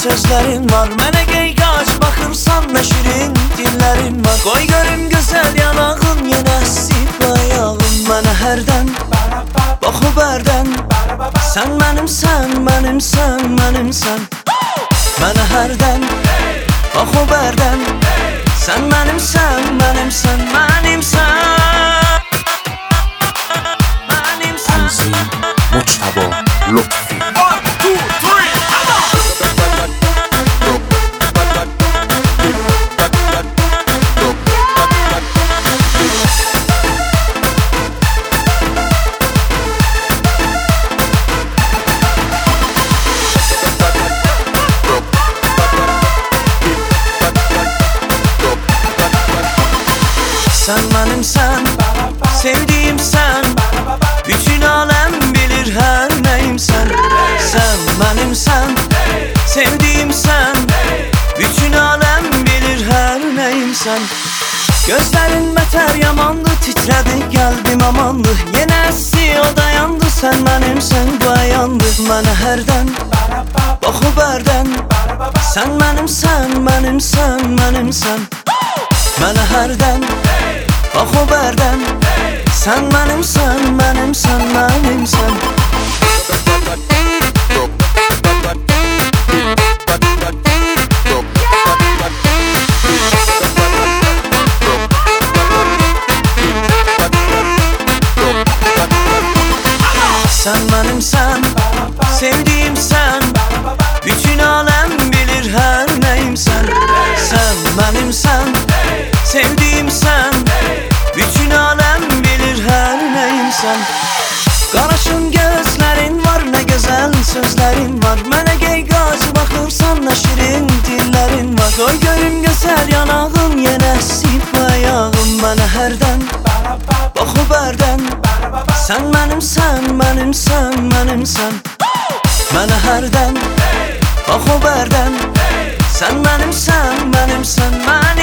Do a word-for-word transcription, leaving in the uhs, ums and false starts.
sözlerin var. Mənə qeyqac baxırsan, nə şirin dillərin var. Qoy görüm gözəl yanağın, yenə sip ayağın. Mənə hərdən, baxıb hərdən, sən mənimsən, mənimsən, mənimsən. Mənə hərdən, baxıb hərdən, sən mənimsən, mənimsən, mənimsən. Tanzim Mujtaba Lutfi. Sen benimsen, sevdiğim sen, bütün alem bilir her neyim sen. Sen benimsen, sevdiğim sen, bütün alem bilir her neyim sen. Gözlerin beter yamandı, titredi kalbim amandı. Yine essi o dayandı, sen benimsen dayandı. Mənə hərdən, baxıb hərdən, sen benimsen, benimsen, benimsen. Mənə hərdən, baxıb hərdən, sən mənimsən, mənimsən, mənimsən. Sen benimsen, sevdiğim sen, bütün alem bilir her neyim sen. Sen benimsen, sevdiğim sen, bütün alem bilir her neyim sen. Qaraşın gözlerin var, ne güzel sözlerin var. Mənə qeyqac baxırsan, nə şirin dillərin var. Qoy görüm gözəl yanağın, yenə sip ayağın. Mənə hərdən, baxıb hərdən, sən mənimsən, mənimsən, mənimsən. Mənə hərdən, baxıb hərdən, sən mənimsən, mənimsən, mənimsən.